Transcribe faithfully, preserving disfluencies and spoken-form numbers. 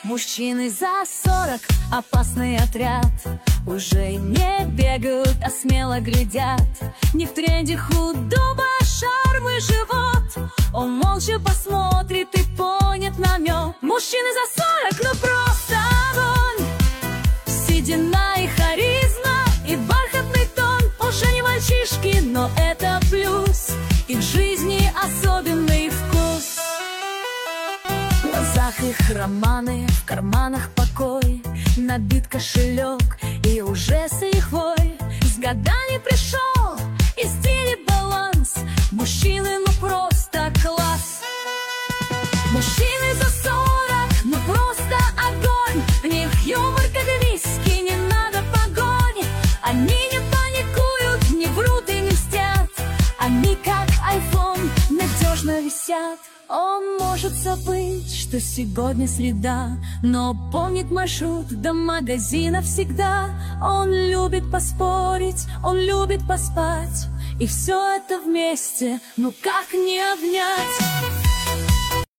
Мужчины за сорок, опасный отряд, уже не бегают, а смело глядят. Не в тренде худоба, шарм и живот. Он молча посмотрит и понят намек. Мужчины за сорок, ну просто огонь. Седина и харизма, и бархатный тон. Уже не мальчишки, но это плюс. И в жизни особенный вкус. В глазах их романы, в карманах покой. Набит кошелек и уже с лихвой. С годами пришел и стиль и баланс. Мужчины, ну просто класс. Мужчины за сорок, ну просто огонь. В них юмор как виски, не надо погони. Они не паникуют, не врут и не мстят. Они как айфон, надежно висят. Он может забыть, что сегодня среда, но помнит маршрут до магазина всегда. Он любит поспорить, он любит поспать, и все это вместе, ну как не обнять?